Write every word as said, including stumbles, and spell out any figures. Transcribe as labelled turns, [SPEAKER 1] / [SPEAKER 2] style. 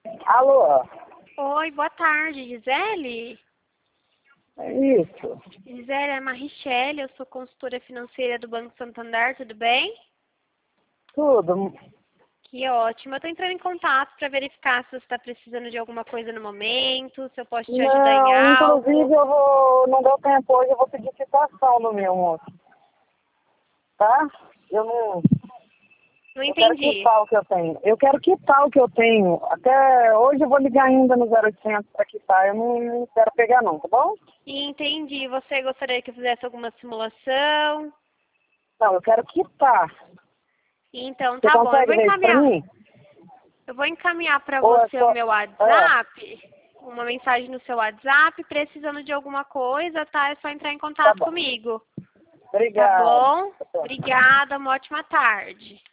[SPEAKER 1] Alô?
[SPEAKER 2] Oi, boa tarde, Gisele?
[SPEAKER 1] É isso.
[SPEAKER 2] Gisele, é a Marichelle, eu sou consultora financeira do Banco Santander, tudo bem?
[SPEAKER 1] Tudo.
[SPEAKER 2] Que ótimo. Eu estou entrando em contato para verificar se você está precisando de alguma coisa no momento, se eu posso te ajudar em
[SPEAKER 1] Não,
[SPEAKER 2] algo.
[SPEAKER 1] inclusive eu vou, não deu tempo hoje, eu vou pedir citação no meu, moço. Tá? Eu não,
[SPEAKER 2] Não
[SPEAKER 1] eu quero
[SPEAKER 2] entendi.
[SPEAKER 1] quitar o que eu tenho. Eu quero quitar o que eu tenho. Até hoje eu vou ligar ainda no zero oitocentos para quitar. Eu não, não quero pegar não, tá bom?
[SPEAKER 2] Entendi. Você gostaria que eu fizesse alguma simulação?
[SPEAKER 1] Não, eu quero quitar.
[SPEAKER 2] Então,
[SPEAKER 1] Você
[SPEAKER 2] tá bom. Eu vou
[SPEAKER 1] consegue ver isso pra
[SPEAKER 2] encaminhar.
[SPEAKER 1] mim?
[SPEAKER 2] Eu vou encaminhar para
[SPEAKER 1] Ou é
[SPEAKER 2] você o
[SPEAKER 1] só...
[SPEAKER 2] meu
[SPEAKER 1] Ah,
[SPEAKER 2] WhatsApp, uma mensagem no seu WhatsApp, precisando de alguma coisa, tá? É só entrar em
[SPEAKER 1] tá
[SPEAKER 2] contato
[SPEAKER 1] bom.
[SPEAKER 2] comigo. Tá
[SPEAKER 1] Obrigado.
[SPEAKER 2] bom? Obrigada, uma ótima tarde.